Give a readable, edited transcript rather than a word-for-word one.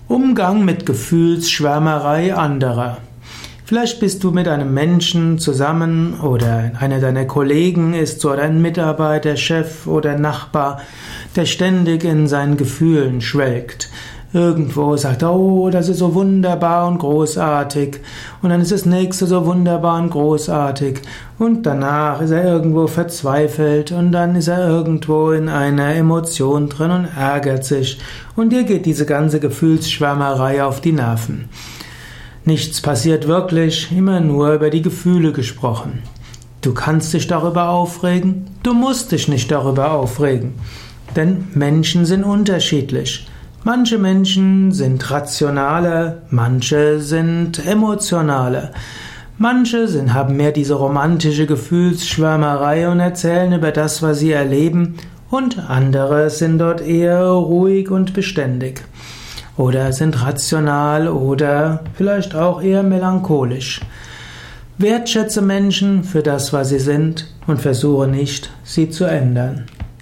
Umgang mit Gefühlsschwärmerei anderer. Vielleicht bist du mit einem Menschen zusammen oder einer deiner Kollegen ist so ein Mitarbeiter, Chef oder Nachbar, der ständig in seinen Gefühlen schwelgt. Irgendwo sagt er, oh, das ist so wunderbar und großartig. Und dann ist das nächste so wunderbar und großartig. Und danach ist er irgendwo verzweifelt und dann ist er irgendwo in einer Emotion drin und ärgert sich. Und dir geht diese ganze Gefühlsschwärmerei auf die Nerven. Nichts passiert wirklich, immer nur über die Gefühle gesprochen. Du kannst dich darüber aufregen, du musst dich nicht darüber aufregen. Denn Menschen sind unterschiedlich. Manche Menschen sind rationaler, manche sind emotionaler. Manche haben mehr diese romantische Gefühlsschwärmerei und erzählen über das, was sie erleben, und andere sind dort eher ruhig und beständig. Oder sind rational oder vielleicht auch eher melancholisch. Wertschätze Menschen für das, was sie sind, und versuche nicht, sie zu ändern.